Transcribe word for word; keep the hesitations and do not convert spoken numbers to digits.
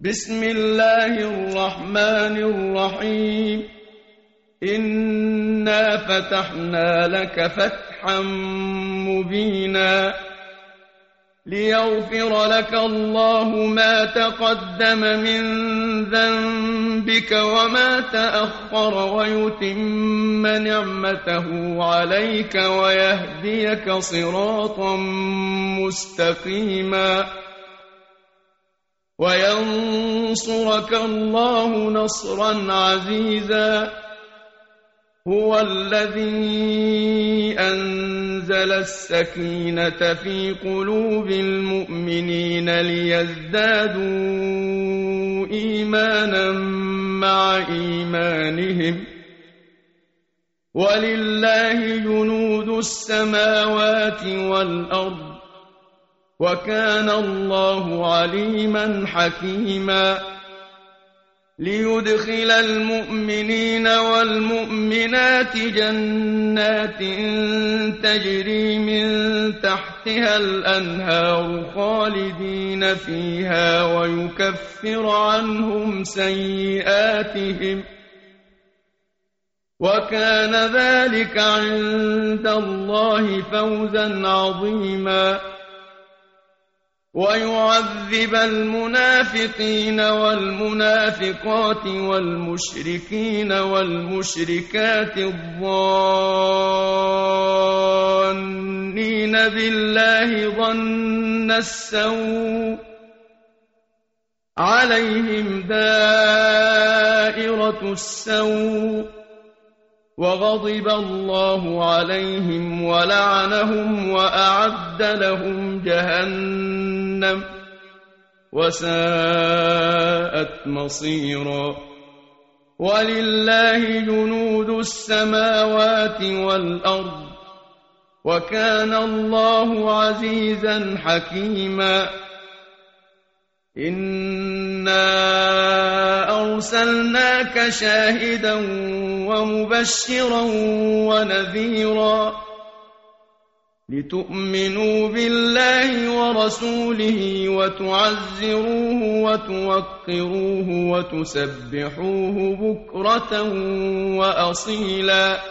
بسم الله الرحمن الرحيم إنا فتحنا لك فتحا مبينا ليغفر لك الله ما تقدم من ذنبك وما تأخر ويتم نعمته عليك ويهديك صراطا مستقيما وينصرك الله نصرا عزيزا هو الذي أنزل السكينة في قلوب المؤمنين ليزدادوا إيمانا مع إيمانهم ولله جنود السماوات والأرض وكان الله عليما حكيما ليدخل المؤمنين والمؤمنات جنات تجري من تحتها الأنهار خالدين فيها ويكفر عنهم سيئاتهم وكان ذلك عند الله فوزا عظيما ويعذب المنافقين والمنافقات والمشركين والمشركات الظانين بالله ظن السوء عليهم دائرة السوء وغضب الله عليهم ولعنهم وأعد لهم جهنم وساءت مصيرا ولله جنود السماوات والأرض وكان الله عزيزا حكيما إنا أرسلناك شاهدا ومبشرا ونذيرا لتؤمنوا بالله ورسوله وتعزروه وتوقروه وتسبحوه بكرة وأصيلا